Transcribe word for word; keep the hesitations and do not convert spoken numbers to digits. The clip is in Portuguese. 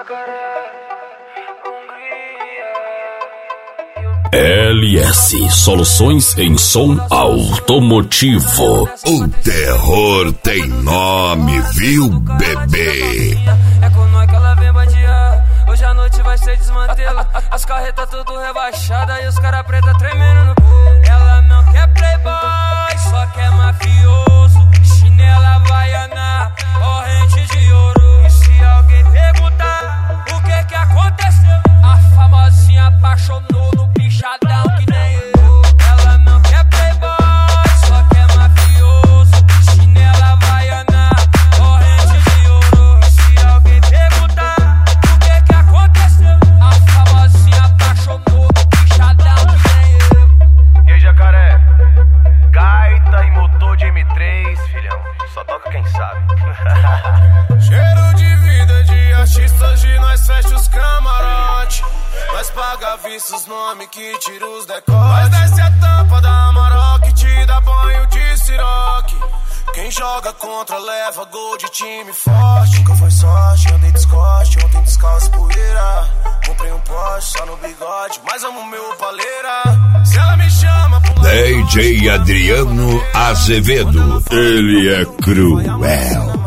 L S Soluções em som automotivo. O terror tem nome, viu, bebê? É com nós que ela vem bandear. Hoje a noite vai ser desmantela. As carretas tudo rebaixadas e os cara preta tremendo no povo. Ela não quer playboy, só quer mafioso. Chinela havaiana, corrente de ouro. E se alguém perguntar o que que aconteceu, a famosinha apaixonou no bichadão que nem eu. Ela não quer playboy, só quer mafioso. Chinela havaiana, corrente de ouro. E se alguém perguntar o que que aconteceu, a famosinha apaixonou no bichadão que nem eu. E aí, jacaré? Gaita e motor de M três, filhão. Só toca quem sabe. Cheiro de vida de artista, hoje nós fecha os camarote. Nós paga vista os nomes que tira os decotes. Nós desce a tampa da Amarok, te dá banho de siroque. Quem joga contra leva gol de time forte. Nunca foi sorte, andei descoste, ontem descalço poeira. Comprei um Porsche só no bigode, mas amo meu paleira. Se ela me chama pro D J Adriano Azevedo. Ele é cruel.